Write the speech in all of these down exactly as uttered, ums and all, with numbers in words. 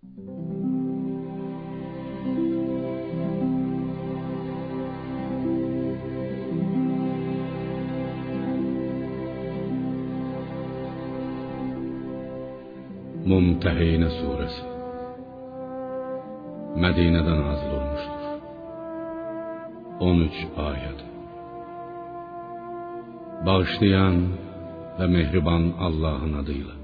Mumtehine Suresi Medine'den nazil olmuştur. on üç ayet. Bağışlayan ve mehriban Allah'ın adıyla.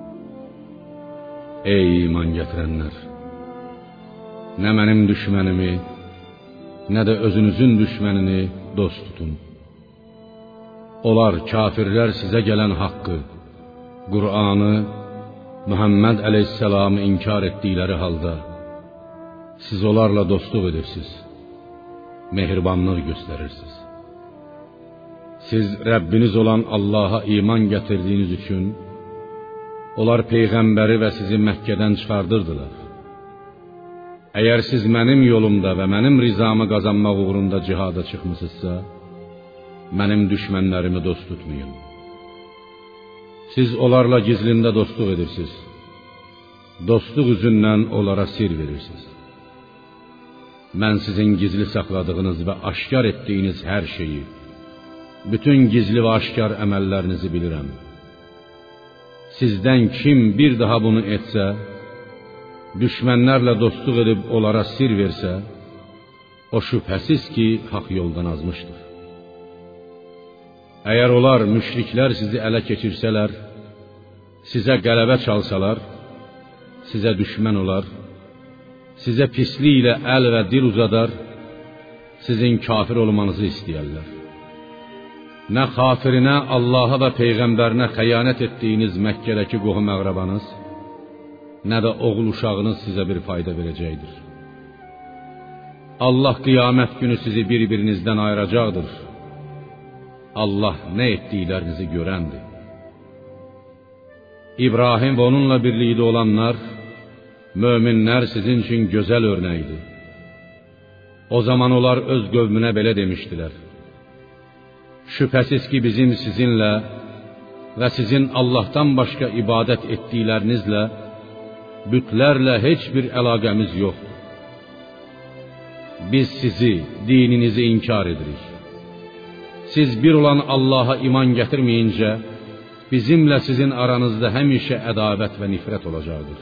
Ey iman getirenler! Ne benim düşmanımı, ne de özünüzün düşmanını dost tutun. Onlar kafirler size gelen hakkı, Kur'an'ı, Muhammed Aleyhisselam'ı inkar ettikleri halda siz onlarla dostluq edirsiniz, mehribanlıq gösterirsiniz. Siz Rabbiniz olan Allah'a iman getirdiğiniz için onlar peyğəmbəri ve sizi Məkkədən çıxardırdılar. Eğer siz mənim yolumda ve mənim rizamı qazanmaq uğrunda cihada çıxmısınızsa, mənim düşmənlərimi dost tutmayın. Siz onlarla gizlində dostluq edirsiniz. Dostluq üzündən onlara sir verirsiniz. Mən sizin gizli saxladığınız və aşkar etdiyiniz hər şeyi, bütün gizli və aşkar əməllərinizi bilirəm. Sizdən kim bir daha bunu etsə, düşmənlərlə dostluq edib onlara sir versə, o şübhəsiz ki, haq yoldan azmışdır. Eğer onlar müşrikler sizi ələ keçirsələr, sizə qələbə çalsalar, sizə düşmən olar, sizə pisliklə əl və dil uzadar, sizin kafir olmanızı istəyərlər. Nə xatirinə Allah'a və Peyğəmbərinə xəyanət etdiyiniz Məkkədəki qohum əqrabanız, nə də oğul uşağınız sizə bir fayda verəcəkdir. Allah qiyamət günü sizi bir-birinizdən ayıracaqdır. Allah ne ettiklerinizi görendir. İbrahim ve onunla birlikte olanlar, müminler sizin için güzel örneğiydi. O zaman onlar öz qövmünə belə demiştiler: şüphesiz ki bizim sizinle ve sizin Allah'tan başka ibadet ettiklerinizle, bütlerle hiçbir əlaqəmiz yoktur. Biz sizi, dininizi inkar edirik. Siz bir olan Allah'a iman getirmeyince, bizimle sizin aranızda həmişə ədavət və nifrət olacaqdır.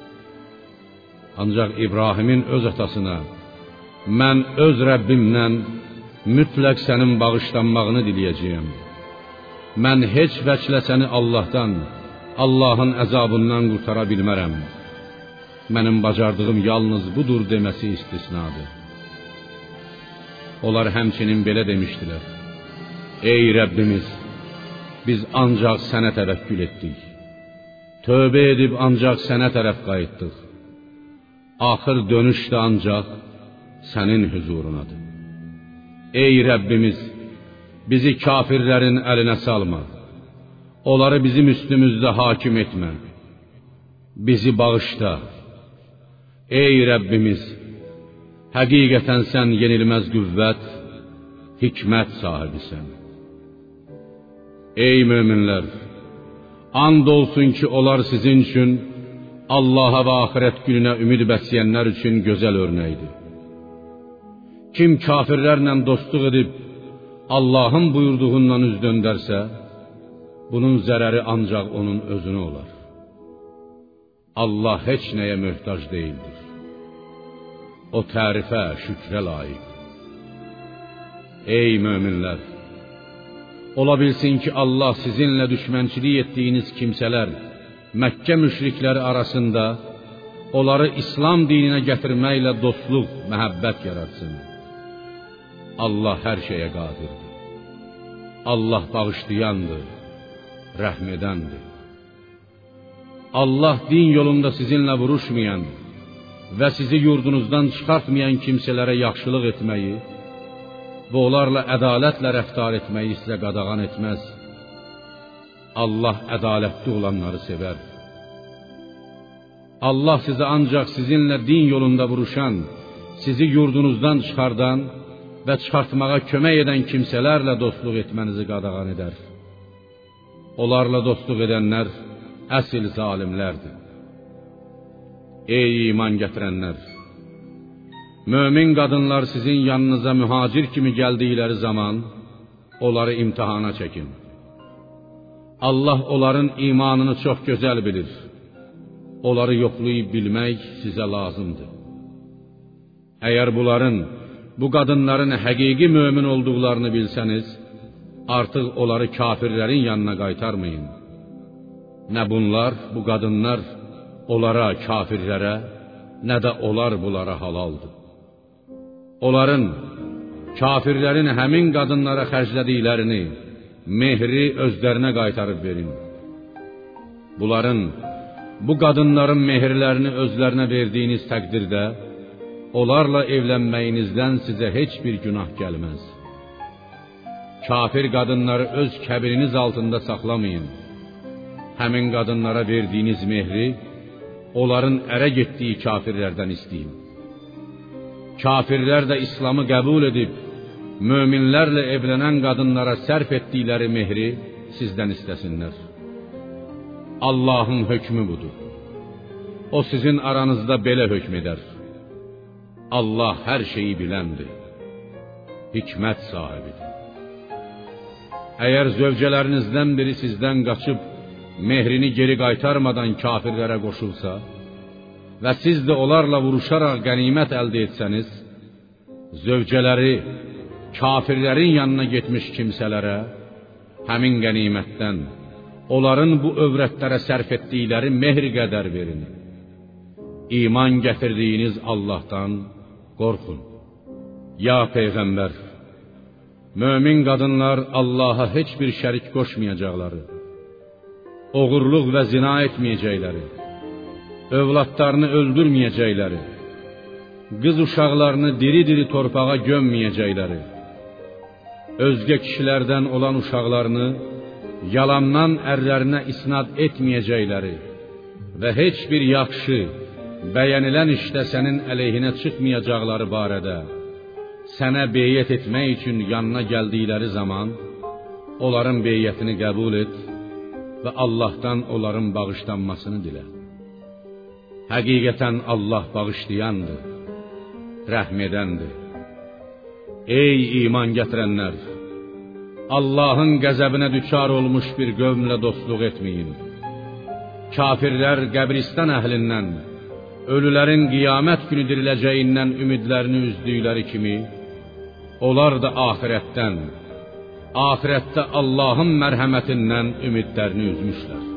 Ancaq İbrahim'in öz atasına, mən öz Rəbbimdən mütləq sənin bağışlanmağını diləyəcəyəm. Mən heç vəclə səni Allah'tan, Allah'ın əzabından qurtara bilmərəm. Mənim bacardığım yalnız budur deməsi istisnadır. Onlar həmçinin belə demişdilər: ey Rabbimiz, biz ancaq sənə təvəkkül etdik. Tövbə edib ancaq sənə tərəf qayıtdıq. Axır dönüş də ancaq sənin huzurunadır. Ey Rabbimiz, bizi kafirlərin əlinə salma. Onları bizim üstümüzdə hakim etmə. Bizi bağışla. Ey Rabbimiz, həqiqətən sən yenilməz qüvvət, hikmət sahibisən. Ey müminler! And olsun ki onlar sizin için, Allah'a ve ahiret gününe ümid bəsləyənlər için güzel örneğidir. Kim kafirlerle dostluq edib, Allah'ın buyurduğundan üz döndərsə, bunun zərəri ancaq onun özünə olar. Allah heç nəyə möhtac değildir. O tərifə, şükrə layiq. Ey müminler! Ola bilsin ki Allah sizinle düşmənçilik ettiğiniz kimseler, Məkkə müşrikləri arasında onları İslam dinine getirməklə dostluq, məhəbbət yaratsın. Allah her şeye qadirdir. Allah bağışlayandır, rəhm edəndir. Allah din yolunda sizinle vuruşmayan ve sizi yurdunuzdan çıxartmayan kimselere yaxşılıq etməyi ve onlarla ədalətlə rəftar etməyi sizə qadağan etməz. Allah ədalətli olanları sever. Allah size ancak sizinle din yolunda vuruşan, sizi yurdunuzdan çıxardan ve çıxartmağa kömək edən kimselerle dostluq etmenizi qadağan eder. Onlarla dostluq edenler əsl zalimlerdir. Ey iman gətirənlər! Mömin qadınlar sizin yanınıza mühacir kimi gəldikləri zaman onları imtihana çəkin. Allah onların imanını çox gözəl bilir. Onları yoxlayıb bilmək sizə lazımdır. Əgər bunların, bu qadınların həqiqi mömin olduqlarını bilsəniz, artıq onları kafirlərin yanına qaytarmayın. Nə bunlar, bu qadınlar onlara, kafirlərə, nə də onlar bunlara halaldır. Onların, kafirlərin həmin qadınlara xərclədiklərini, mehri özlərinə qaytarıb verin. Bunların, bu qadınların mehirlərini özlərinə verdiyiniz təqdirdə, onlarla evlənməyinizdən sizə heç bir günah gəlməz. Kafir qadınları öz kəbiriniz altında saxlamayın. Həmin qadınlara verdiyiniz mehri, onların ərə getdiyi kafirlərdən istəyin. Kafirlər də İslamı qəbul edib, möminlərlə evlənən qadınlara sərf etdikləri mehri sizdən istəsinlər. Allahın hökmü budur. O sizin aranızda belə hökm edər. Allah hər şeyi biləndir, hikmət sahibidir. Əgər zövcələrinizdən biri sizdən qaçıb, mehrini geri qaytarmadan kafirlərə qoşulsa və siz də onlarla vuruşaraq qənimət əldə etsəniz, zövcələri kafirlərin yanına getmiş kimsələrə həmin qənimətdən onların bu övrətlərə sərf etdikləri mehr qədər verin. İman gətirdiyiniz Allahdan qorxun. Ya Peyğəmbər, mömin qadınlar Allaha heç bir şərik qoşmayacaqları, oğurluq və zina etməyəcəkləri, övladlarını öldürməyəcəkləri, qız uşaqlarını diri-diri torpağa gömməyəcəkləri, özgə kişilərdən olan uşaqlarını yalandan ərlərinə isnad etməyəcəkləri və heç bir yaxşı, bəyənilən işdə sənin əleyhinə çıxmayacaqları barədə sənə beyyət etmək üçün yanına gəldikləri zaman onların beyyətini qəbul et və Allahdan onların bağışlanmasını dilə. Həqiqətən Allah bağışlayandır, rəhm edəndir. Ey iman gətirənlər! Allahın qəzəbinə düçar olmuş bir qövmlə dostluq etməyin. Kafirlər qəbristan əhlindən, ölülərin qiyamət günü diriləcəyindən ümidlərini üzdükləri kimi, onlar da axirətdən, axirətdə Allahın mərhəmətindən ümidlərini üzmüşlər.